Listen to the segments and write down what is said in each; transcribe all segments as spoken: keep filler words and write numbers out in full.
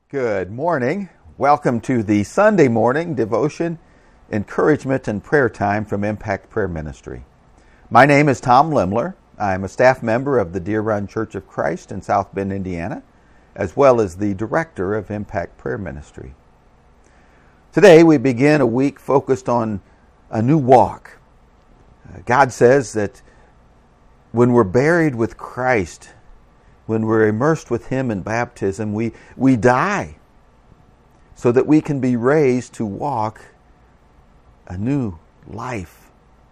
Good morning. Welcome to the Sunday morning devotion, encouragement, and prayer time from Impact Prayer Ministry. My name is Tom Limler. I'm a staff member of the Deer Run Church of Christ in South Bend, Indiana, as well as the director of Impact Prayer Ministry. Today we begin a week focused on a new walk. Uh, God says that when we're buried with Christ, when we're immersed with Him in baptism, we, we die so that we can be raised to walk a new life.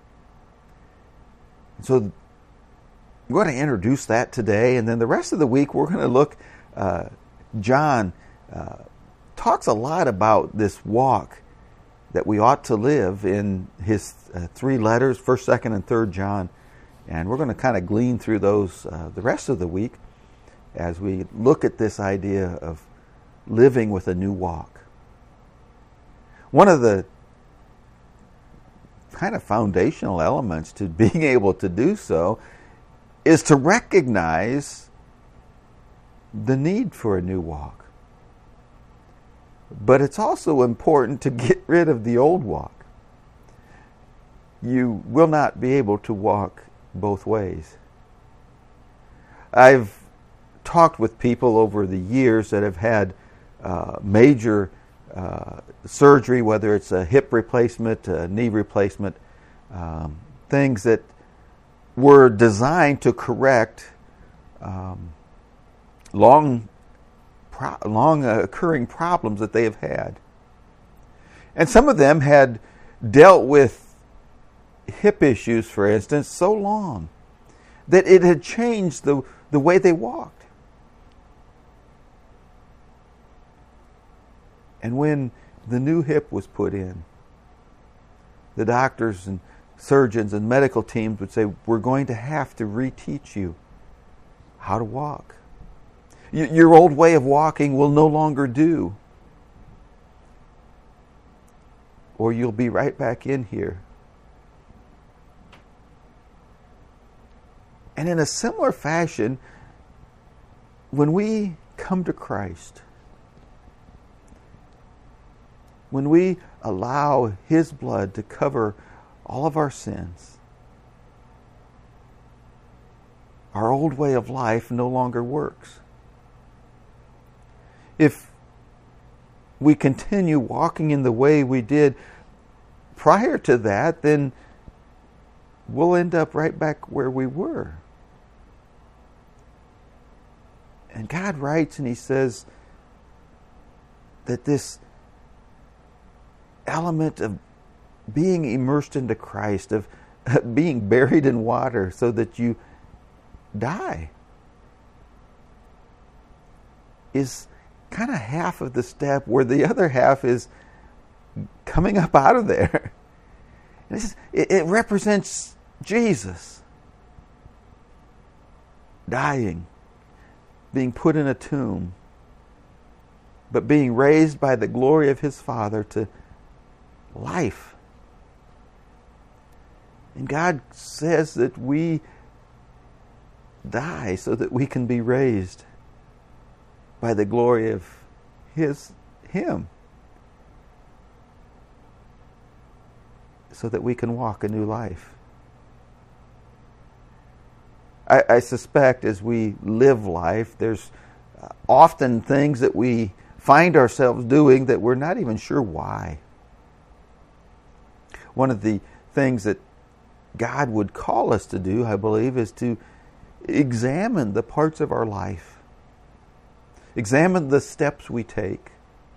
And so we're going to introduce that today, and then the rest of the week we're going to look, uh, John uh, talks a lot about this walk that we ought to live in his uh, three letters, first, second, and third John. And we're going to kind of glean through those uh, the rest of the week as we look at this idea of living with a new walk. One of the kind of foundational elements to being able to do so is to recognize the need for a new walk. But it's also important to get rid of the old walk. You will not be able to walk both ways. I've talked with people over the years that have had uh, major uh, surgery, whether it's a hip replacement, a knee replacement, um, things that were designed to correct um, long, pro- long occurring problems that they have had. And some of them had dealt with hip issues, for instance, so long that it had changed the, the way they walked. And when the new hip was put in, the doctors and surgeons and medical teams would say, we're going to have to reteach you how to walk. Your old way of walking will no longer do. Or you'll be right back in here. And in a similar fashion, when we come to Christ, when we allow His blood to cover all of our sins, our old way of life no longer works. If we continue walking in the way we did prior to that, then we'll end up right back where we were. And God writes and He says that this element of being immersed into Christ, of being buried in water so that you die, is kind of half of the step, where the other half is coming up out of there. And this is, it, it represents Jesus dying, being put in a tomb, but being raised by the glory of His Father to life. And God says that we die so that we can be raised by the glory of His Him, so that we can walk a new life. I, I suspect as we live life, there's often things that we find ourselves doing that we're not even sure why. One of the things that God would call us to do, I believe, is to examine the parts of our life. Examine the steps we take.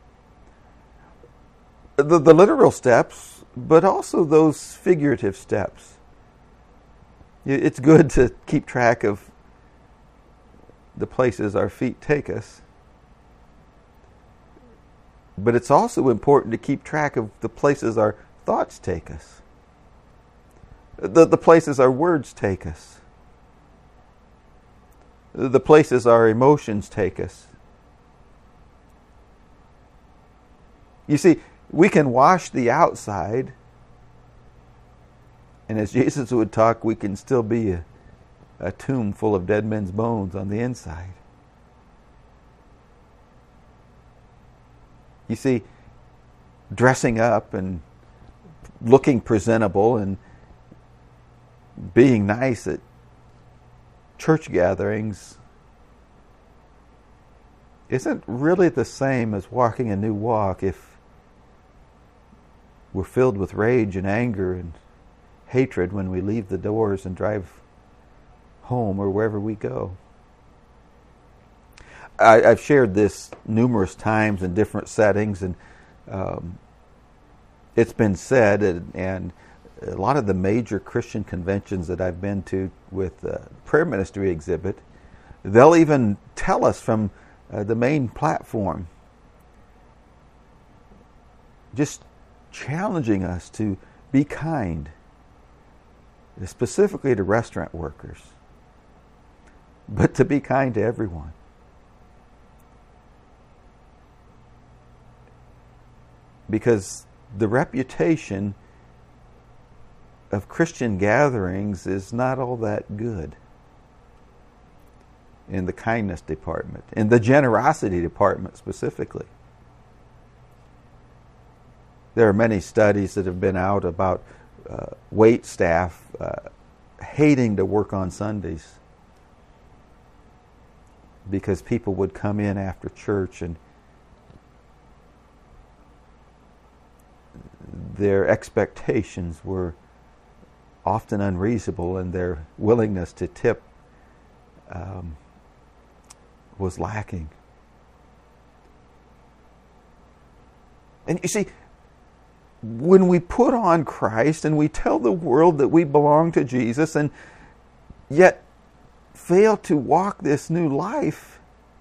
The, the literal steps, but also those figurative steps. It's good to keep track of the places our feet take us. But it's also important to keep track of the places our thoughts take us. The, the places our words take us. The places our emotions take us. You see, we can wash the outside, and as Jesus would talk, we can still be a, a tomb full of dead men's bones on the inside. You see, dressing up and looking presentable and being nice at church gatherings isn't really the same as walking a new walk if we're filled with rage and anger and hatred when we leave the doors and drive home or wherever we go. I, I've shared this numerous times in different settings, and um, it's been said, and, and a lot of the major Christian conventions that I've been to with uh, prayer ministry exhibit, they'll even tell us from uh, the main platform, just challenging us to be kind, specifically to restaurant workers, but to be kind to everyone. Because the reputation of Christian gatherings is not all that good in the kindness department, in the generosity department specifically. There are many studies that have been out about uh, wait staff uh, hating to work on Sundays because people would come in after church and their expectations were often unreasonable, and their willingness to tip um, was lacking. And you see, when we put on Christ and we tell the world that we belong to Jesus and yet fail to walk this new life,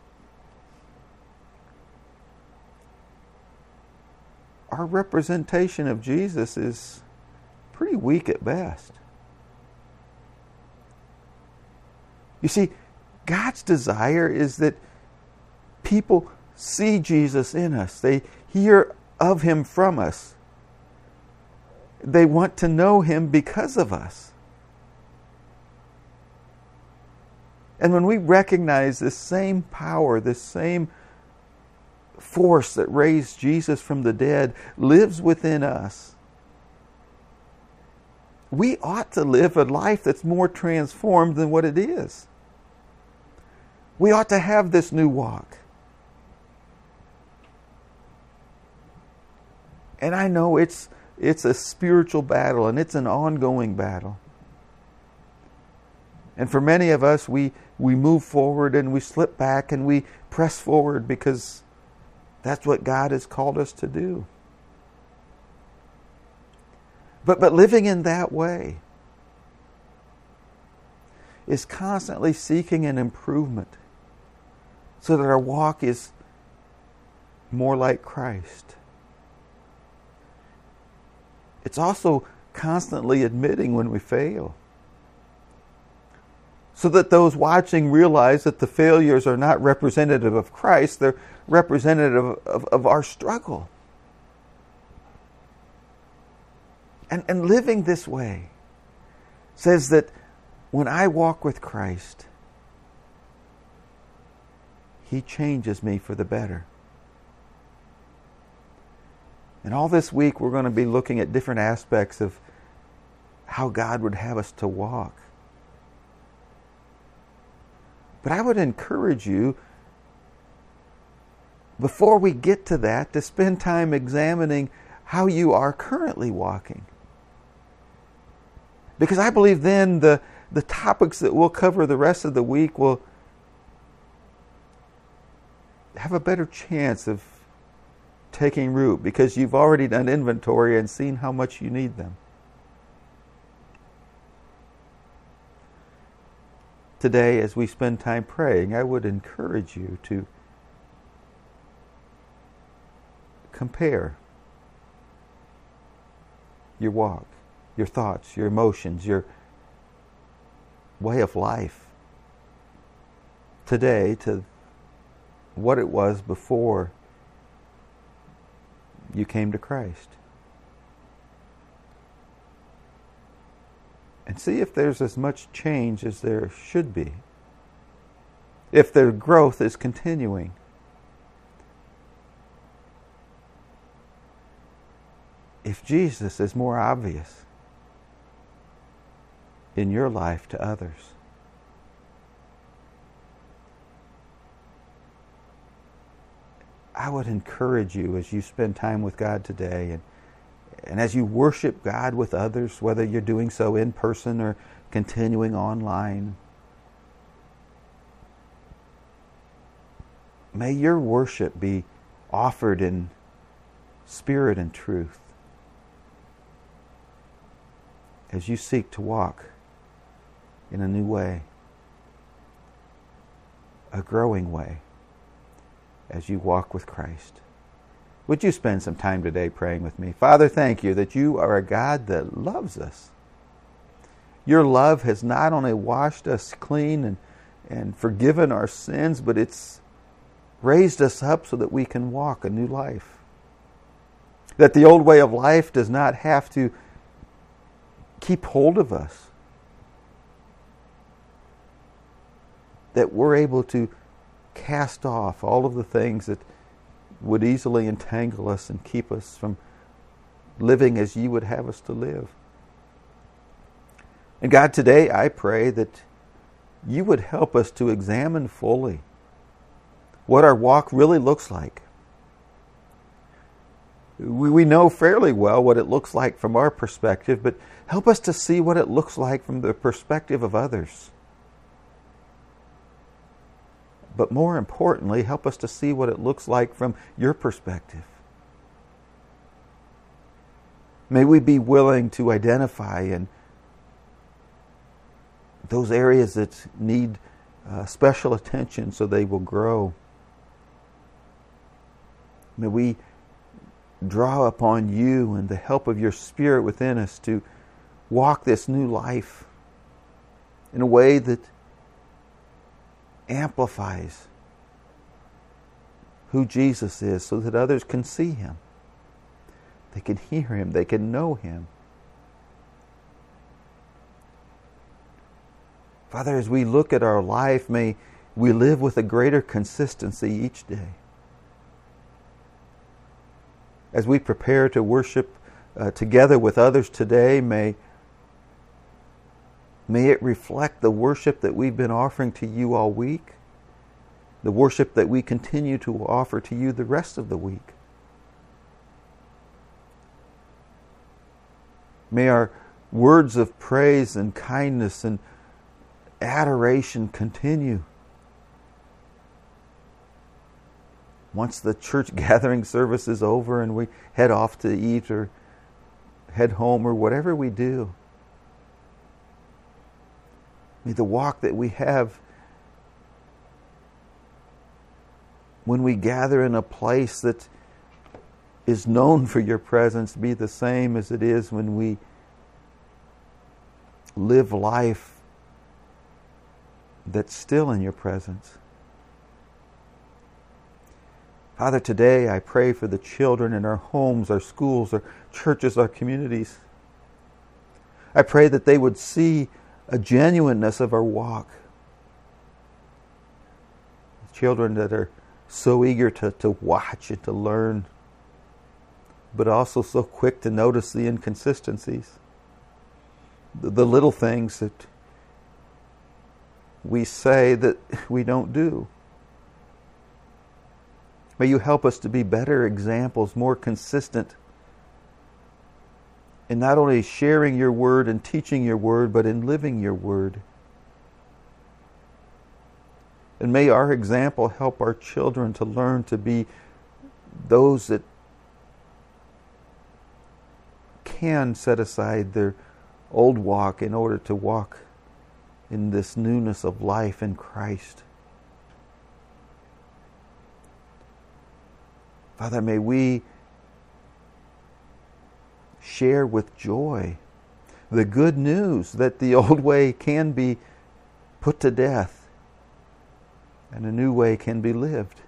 our representation of Jesus is pretty weak at best. You see, God's desire is that people see Jesus in us. They hear of Him from us. They want to know Him because of us. And when we recognize this same power, this same force that raised Jesus from the dead lives within us, we ought to live a life that's more transformed than what it is. We ought to have this new walk. And I know it's it's a spiritual battle, and it's an ongoing battle. And for many of us, we, we move forward and we slip back and we press forward because that's what God has called us to do. But but living in that way is constantly seeking an improvement so that our walk is more like Christ. It's also constantly admitting when we fail, so that those watching realize that the failures are not representative of Christ, they're representative of, of, of our struggle. And, and living this way says that when I walk with Christ, He changes me for the better. And all this week we're going to be looking at different aspects of how God would have us to walk. But I would encourage you, before we get to that, to spend time examining how you are currently walking. Because I believe then the, the topics that we'll cover the rest of the week will have a better chance of taking root, because you've already done inventory and seen how much you need them. Today, as we spend time praying, I would encourage you to compare your walk, your thoughts, your emotions, your way of life today to what it was before you came to Christ. And see if there's as much change as there should be. If the growth is continuing. if Jesus is more obvious in your life to others? I would encourage you as you spend time with God today, and, and as you worship God with others, whether you're doing so in person or continuing online, may your worship be offered in spirit and truth as you seek to walk in a new way, a growing way, as you walk with Christ. Would you spend some time today praying with me? Father, thank you that you are a God that loves us. Your love has not only washed us clean and, and forgiven our sins, but it's raised us up so that we can walk a new life. That the old way of life does not have to keep hold of us. That we're able to cast off all of the things that would easily entangle us and keep us from living as you would have us to live. And God, today I pray that you would help us to examine fully what our walk really looks like. We, we know fairly well what it looks like from our perspective, but help us to see what it looks like from the perspective of others. But more importantly, help us to see what it looks like from your perspective. May we be willing to identify in those areas that need uh, special attention so they will grow. May we draw upon you and the help of your Spirit within us to walk this new life in a way that amplifies who Jesus is so that others can see him. They can hear him. They can know him. Father, as we look at our life, may we live with a greater consistency each day. As we prepare to worship uh, together with others today, may May it reflect the worship that we've been offering to you all week, the worship that we continue to offer to you the rest of the week. May our words of praise and kindness and adoration continue. Once the church gathering service is over and we head off to eat or head home or whatever we do, may the walk that we have when we gather in a place that is known for your presence be the same as it is when we live life that's still in your presence. Father, today I pray for the children in our homes, our schools, our churches, our communities. I pray that they would see a genuineness of our walk. Children that are so eager to, to watch and to learn, but also so quick to notice the inconsistencies, the, the little things that we say that we don't do. May you help us to be better examples, more consistent in not only sharing your word and teaching your word, but in living your word. And may our example help our children to learn to be those that can set aside their old walk in order to walk in this newness of life in Christ. Father, may we share with joy the good news that the old way can be put to death and a new way can be lived.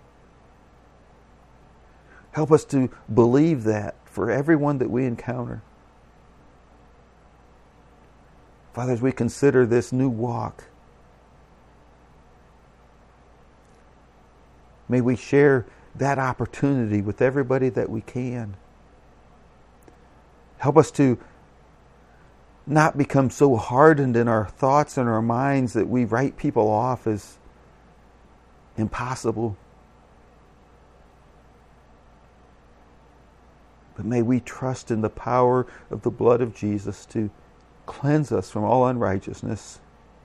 Help us to believe that for everyone that we encounter. Father, as we consider this new walk, may we share that opportunity with everybody that we can. Help us to not become so hardened in our thoughts and our minds that we write people off as impossible. But may we trust in the power of the blood of Jesus to cleanse us from all unrighteousness,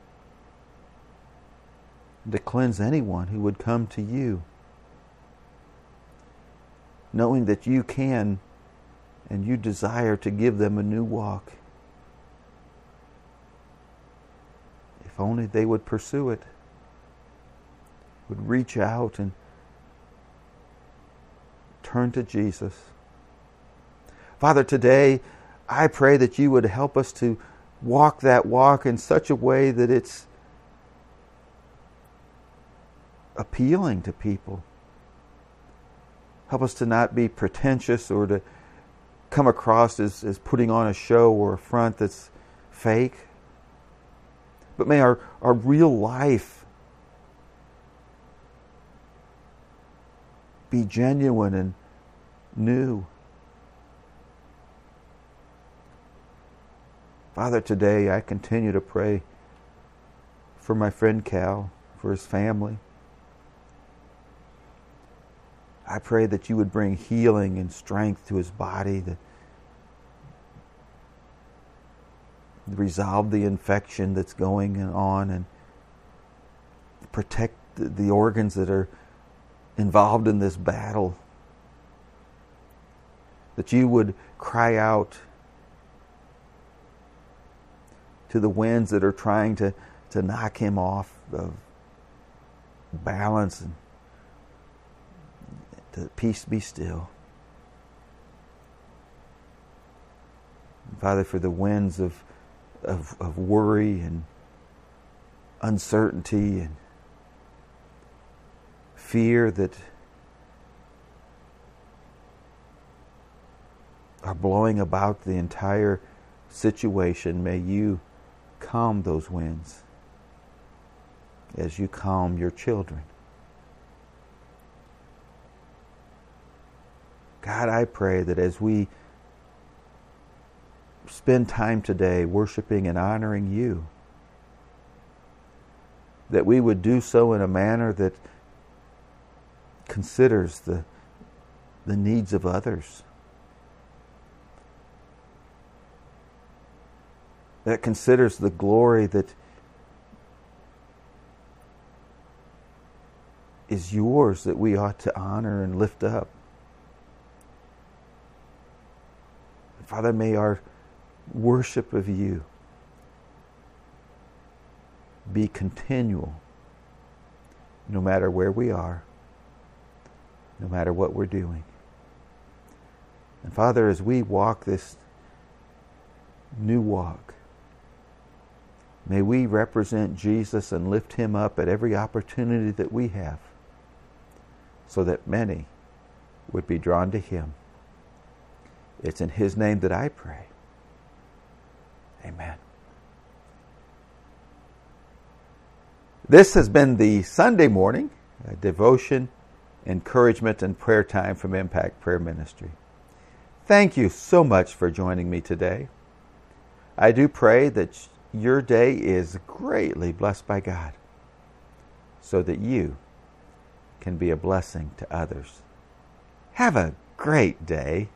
and to cleanse anyone who would come to you, knowing that you can and you desire to give them a new walk. If only they would pursue it, would reach out and turn to Jesus. Father, today I pray that you would help us to walk that walk in such a way that it's appealing to people. Help us to not be pretentious or to come across as, as putting on a show or a front that's fake. But may our, our real life be genuine and new. Father, today I continue to pray for my friend Cal, for his family. I pray that you would bring healing and strength to his body, that resolve the infection that's going on, and protect the organs that are involved in this battle. That you would cry out to the winds that are trying to, to knock him off of balance, and to peace be still. Father, for the winds of, of, of worry and uncertainty and fear that are blowing about the entire situation, may you calm those winds as you calm your children. God, I pray that as we spend time today worshiping and honoring you, that we would do so in a manner that considers the, the needs of others, that considers the glory that is yours, that we ought to honor and lift up. Father, may our worship of you be continual, no matter where we are, no matter what we're doing. And Father, as we walk this new walk, may we represent Jesus and lift him up at every opportunity that we have, so that many would be drawn to him. It's in his name that I pray. Amen. This has been the Sunday morning uh, devotion, encouragement, and prayer time from Impact Prayer Ministry. Thank you so much for joining me today. I do pray that your day is greatly blessed by God, so that you can be a blessing to others. Have a great day.